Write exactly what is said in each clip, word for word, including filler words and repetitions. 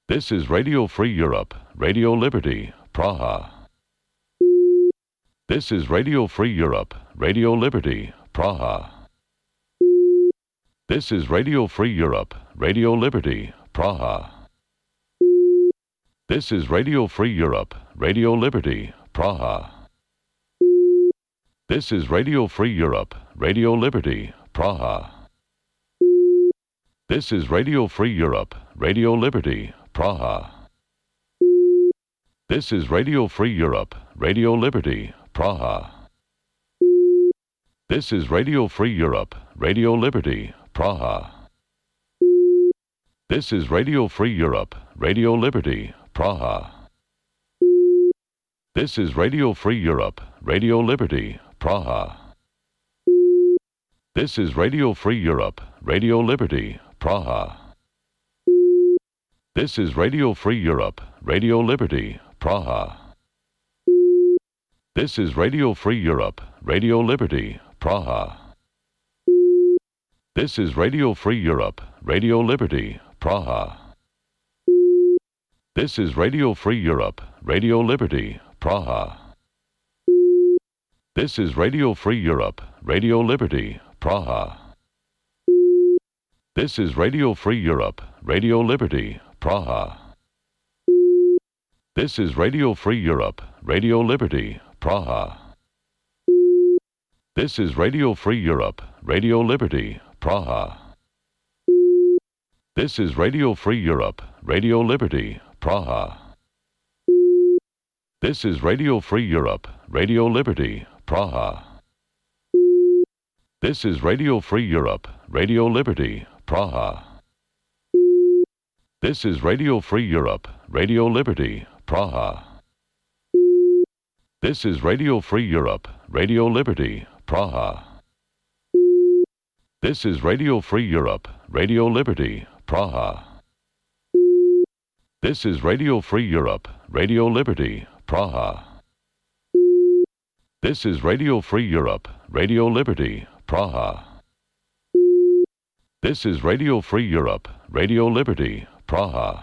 This is Radio Free Europe, Radio Liberty, Praha. This is Radio Free Europe, Radio Liberty, Praha. This is Radio Free Europe, Radio Liberty, Praha. This is Radio Free Europe, Radio Liberty, Praha. This is Radio Free Europe, Radio Liberty, Praha. This is Radio Free Europe, Radio Liberty, Praha. This is Radio Free Europe, Radio Liberty, Praha. This is Radio Free Europe, Radio Liberty, Praha. This is Radio Free Europe, Radio Liberty, Praha. This is Radio Free Europe, Radio Liberty, Praha. This is Radio Free Europe, Radio Liberty, Praha. This is Radio Free Europe, Radio Liberty, Praha. This is Radio Free Europe, Radio Liberty, Praha. This is Radio Free Europe, Radio Liberty, Praha. This is Radio Free Europe, Radio Liberty, Praha. This is Radio Free Europe, Radio Liberty, Praha. This is Radio Free Europe, Radio Liberty, Praha. This is Radio Free Europe, Radio Liberty, Praha. This is Radio Free Europe, Radio Liberty, Praha. This is Radio Free Europe, Radio Liberty, Praha. This is Radio Free Europe, Radio Liberty, Praha. This is Radio Free Europe, Radio Liberty, Praha. This is Radio Free Europe, Radio Liberty, Praha. This is Radio Free Europe, Radio Liberty, Praha. This is Radio Free Europe, Radio Liberty, Praha. This is Radio Free Europe, Radio Liberty, Praha. This is Radio Free Europe, Radio Liberty, Praha. This is Radio Free Europe, Radio Liberty, Praha.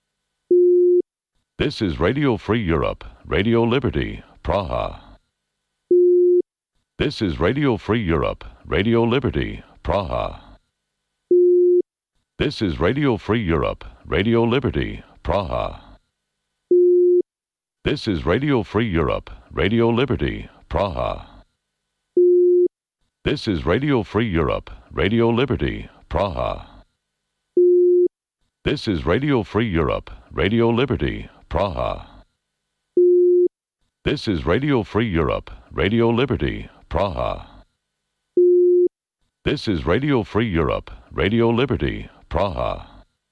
This is Radio Free Europe, Radio Liberty, Praha. This is Radio Free Europe, Radio Liberty, Praha. This is Radio Free Europe, Radio Liberty, Praha. This is Radio Free Europe, Radio Liberty, Praha. This is Radio Free Europe, Radio Liberty, Praha. This is Radio Free Europe, Radio Liberty, Praha. This is Radio Free Europe, Radio Liberty, Praha. This is Radio Free Europe, Radio Liberty, Praha.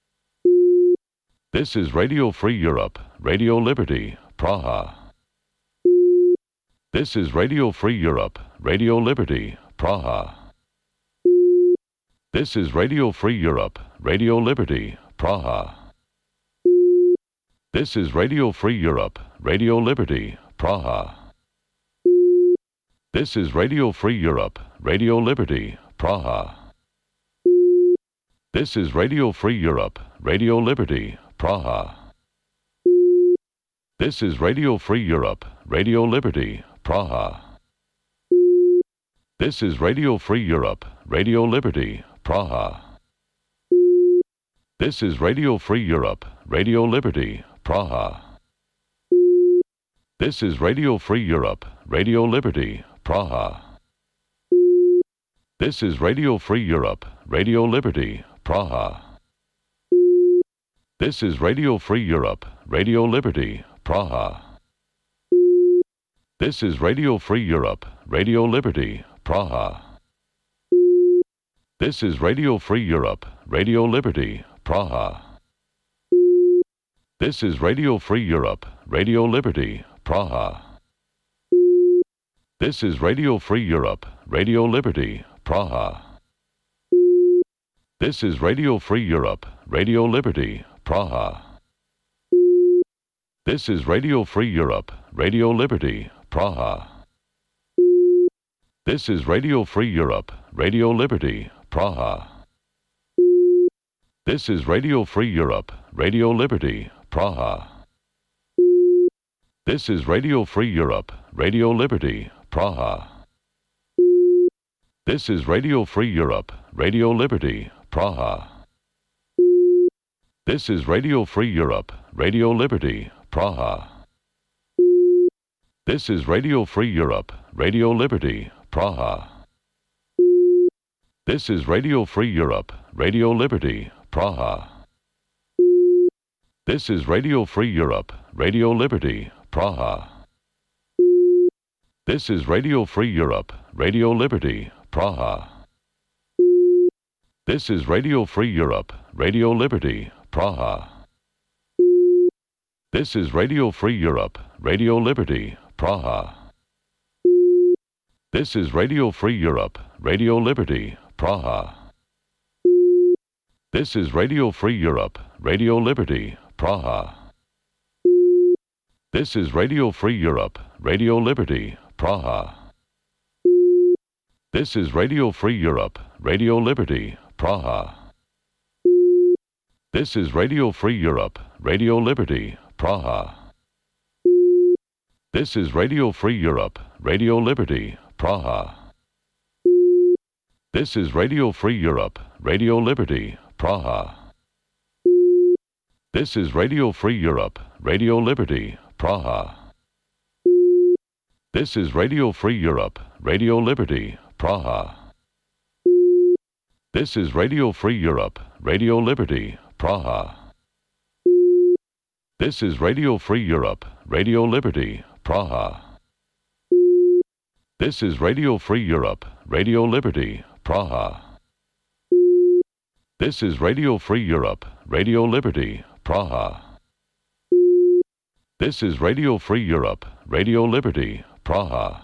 This is Radio Free Europe, Radio Liberty, Praha. This is Radio Free Europe, Radio Liberty, Praha. This is Radio Free Europe, Radio Liberty, Praha. This is Radio Free Europe, Radio Liberty, Praha. This is Radio Free Europe, Radio Liberty, Praha. This is Radio Free Europe, Radio Liberty, Praha. This is Radio Free Europe, Radio Liberty, Praha. This is Radio Free Europe, Radio Liberty, Praha. This is Radio Free Europe, Radio Liberty, Praha. This is Radio Free Europe, Radio Liberty, Praha. This is Radio Free Europe, Radio Liberty, Praha. This is Radio Free Europe, Radio Liberty, Praha. This is Radio Free Europe, Radio Liberty, Praha. This is Radio Free Europe, Radio Liberty, Praha. This is Radio Free Europe, Radio Liberty, Praha. This is Radio Free Europe, Radio Liberty, Praha. This is Radio Free Europe, Radio Liberty, Praha. This is Radio Free Europe, Radio Liberty, Praha. This is Radio Free Europe, Radio Liberty, Praha. This is Radio Free Europe, Radio Liberty, Praha. This is Radio Free Europe, Radio Liberty, Praha. This is Radio Free Europe, Radio Liberty, Praha. This is Radio Free Europe, Radio Liberty, Praha. This is Radio Free Europe, Radio Liberty, Praha. This is Radio Free Europe, Radio Liberty, Praha. This is Radio Free Europe, Radio Liberty, Praha. This is Radio Free Europe, Radio Liberty, Praha. This is Radio Free Europe, Radio Liberty, Praha. This is Radio Free Europe, Radio Liberty, Praha. This is Radio Free Europe, Radio Liberty, Praha. This is Radio Free Europe, Radio Liberty, Praha. This is Radio Free Europe, Radio Liberty, Praha. This is Radio Free Europe, Radio Liberty, Praha. This is Radio Free Europe, Radio Liberty, Praha. This is Radio Free Europe, Radio Liberty, Praha. This is Radio Free Europe, Radio Liberty, Praha. This is Radio Free Europe, Radio Liberty, Praha. This is Radio Free Europe, Radio Liberty, Praha. This is Radio Free Europe, Radio Liberty, Praha. This is Radio Free Europe, Radio Liberty, Praha. This is Radio Free Europe, Radio Liberty, Praha. This is Radio Free Europe, Radio Liberty, Praha. This is Radio Free Europe, Radio Liberty, Praha.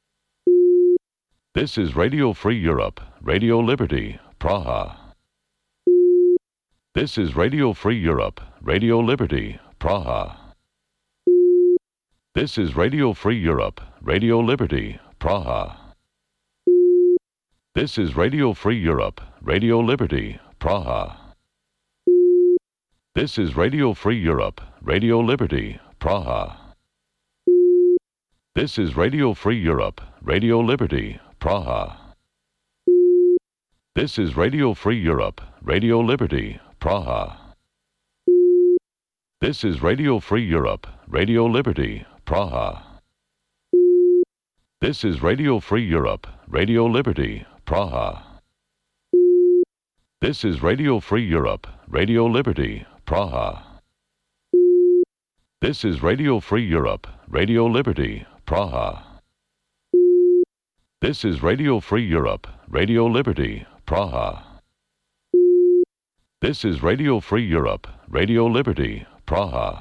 This is Radio Free Europe, Radio Liberty, Praha. This is Radio Free Europe, Radio Liberty, Praha. This is Radio Free Europe, Radio Liberty, Praha. This is Radio Free Europe, Radio Liberty, Praha. This is Radio Free Europe, Radio Liberty, Praha. This is Radio Free Europe, Radio Liberty, Praha. This is Radio Free Europe, Radio Liberty, Praha. This is Radio Free Europe, Radio Liberty, Praha. This is Radio Free Europe, Radio Liberty, Praha. This is Radio Free Europe, Radio Liberty, Praha. This is Radio Free Europe, Radio Liberty, Praha. This is Radio Free Europe, Radio Liberty, Praha. This is Radio Free Europe, Radio Liberty, Praha.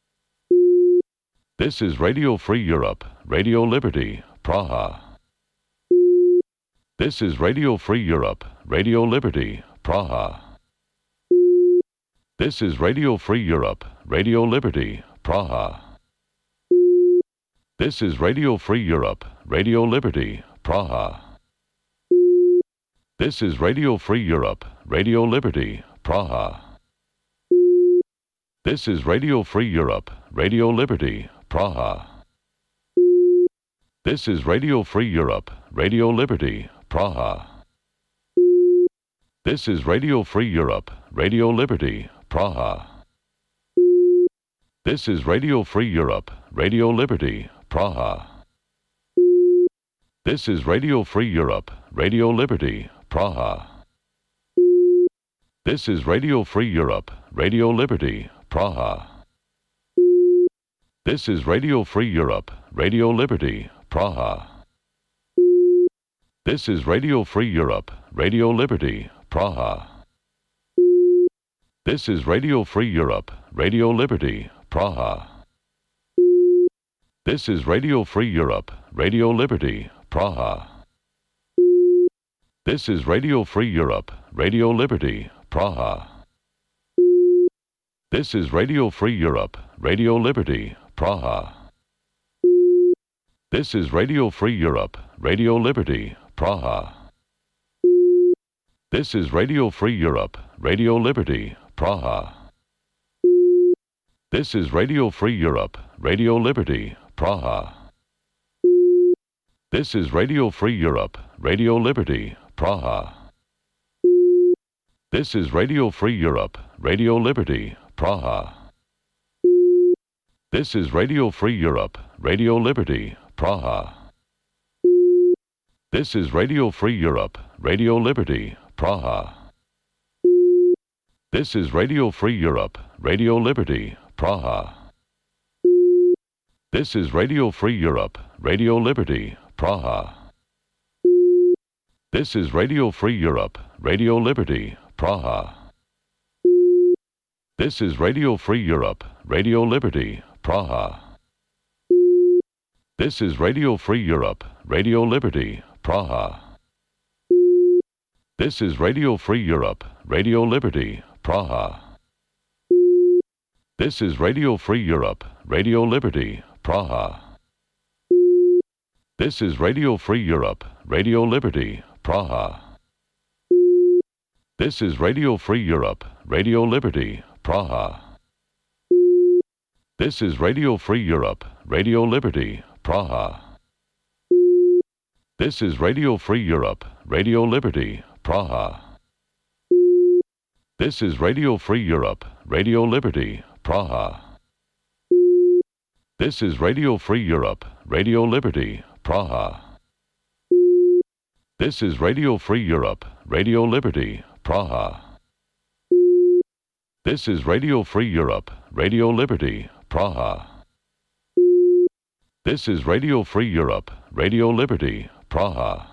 This is Radio Free Europe, Radio Liberty, Praha. This is Radio Free Europe, Radio Liberty, Praha. This is Radio Free Europe, Radio Liberty, Praha. This is Radio Free Europe, Radio Liberty, Praha. This is Radio Free Europe, Radio Liberty, Praha. This is Radio Free Europe, Radio Liberty, Praha. This is Radio Free Europe, Radio Liberty, Praha. This is Radio Free Europe, Radio Liberty, Praha. This is Radio Free Europe, Radio Liberty, Praha. This is Radio Free Europe, Radio Liberty, Praha. This is Radio Free Europe, Radio Liberty, Praha. This is Radio Free Europe, Radio Liberty, Praha. This is Radio Free Europe, Radio Liberty, Praha. This is Radio Free Europe, Radio Liberty, Praha. This is Radio Free Europe, Radio Liberty, Praha. This is Radio Free Europe, Radio Liberty, Praha. This is Radio Free Europe, Radio Liberty, Praha. This is Radio Free Europe, Radio Liberty, Praha. This is Radio Free Europe, Radio Liberty, Praha. This is Radio Free Europe, Radio Liberty, Praha. This is Radio Free Europe, Radio Liberty, Praha. This is Radio Free Europe, Radio Liberty, Praha. This is Radio Free Europe, Radio Liberty, Praha. This is Radio Free Europe, Radio Liberty, Praha. This is Radio Free Europe, Radio Liberty, Praha. This is Radio Free Europe, Radio Liberty, Praha. This is Radio Free Europe, Radio Liberty, Praha. This is Radio Free Europe, Radio Liberty, Praha. This is Radio Free Europe, Radio Liberty, Praha. This is Radio Free Europe, Radio Liberty, Praha. This is Radio Free Europe, Radio Liberty, Praha. This is Radio Free Europe, Radio Liberty, Praha. This is Radio Free Europe, Radio Liberty, Praha. This is Radio Free Europe, Radio Liberty, Praha. This is Radio Free Europe, Radio Liberty, Praha. This is Radio Free Europe, Radio Liberty, Praha. This is Radio Free Europe, Radio Liberty, Praha. This is Radio Free Europe, Radio Liberty, Praha. This is Radio Free Europe, Radio Liberty, Praha. This is Radio Free Europe, Radio Liberty, Praha.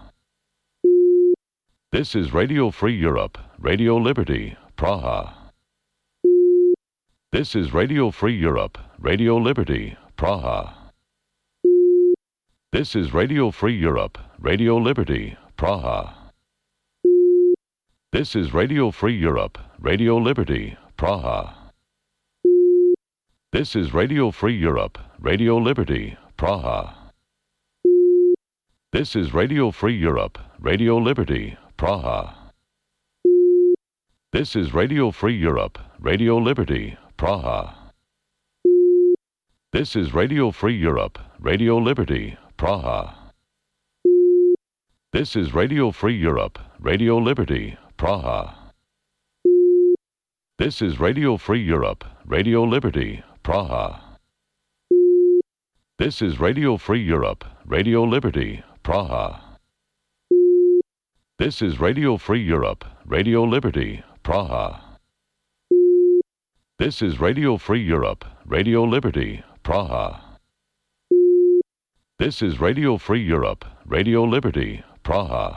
This is Radio Free Europe, Radio Liberty, Praha. This is Radio Free Europe, Radio Liberty, Praha. This is Radio Free Europe, Radio Liberty, Praha. This is Radio Free Europe, Radio Liberty, Praha. This is Radio Free Europe, Radio Liberty, Praha. This is Radio Free Europe, Radio Liberty, Praha. This is Radio Free Europe, Radio Liberty, Praha. This is Radio Free Europe, Radio Liberty, Praha. This is Radio Free Europe, Radio Liberty, Praha. This is Radio Free Europe, Radio Liberty, Praha. This is Radio Free Europe, Radio Liberty, Praha. This is Radio Free Europe, Radio Liberty, Praha. This is Radio Free Europe, Radio Liberty, Praha. This is Radio Free Europe, Radio Liberty, Praha.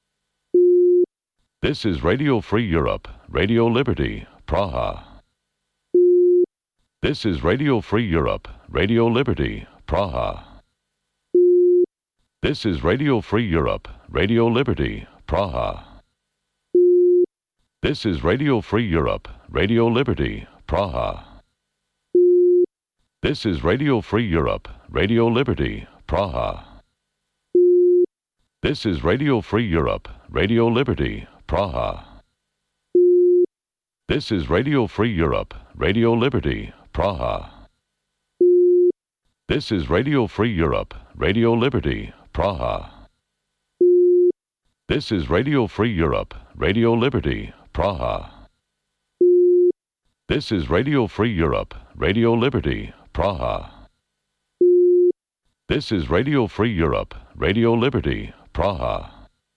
This is Radio Free Europe, Radio Liberty, Praha. This is Radio Free Europe, Radio Liberty, Praha. This is Radio Free Europe, Radio Liberty, Praha. This is Radio Free Europe, Radio Liberty, Praha. This is Radio Free Europe, Radio Liberty, Praha. This is Radio Free Europe, Radio Liberty, Praha. This is Radio Free Europe, Radio Liberty, Praha. This is Radio Free Europe, Radio Liberty, Praha. This is Radio Free Europe, Radio Liberty, Praha. This is Radio Free Europe, Radio Liberty, Praha. This is Radio Free Europe, Radio Liberty, Praha.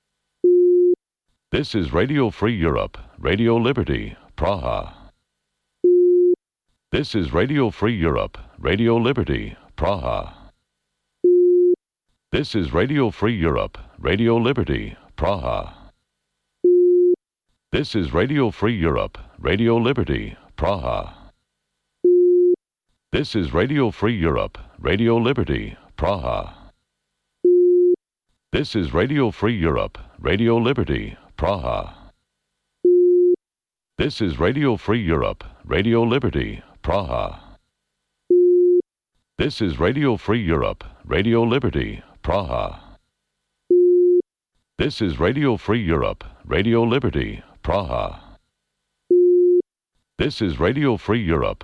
This is Radio Free Europe, Radio Liberty, Praha. This is Radio Free Europe, Radio Liberty, Praha. This is Radio Free Europe, Radio Liberty, Praha. This is Radio Free Europe, Radio Liberty, Praha. This is Radio Free Europe, Radio Liberty, Praha. This is Radio Free Europe, Radio Liberty, Praha. This is Radio Free Europe, Radio Liberty, Praha. This is Radio Free Europe, Radio Liberty, Praha. This is Radio Free Europe, Radio Liberty, Praha. This is Radio Free Europe.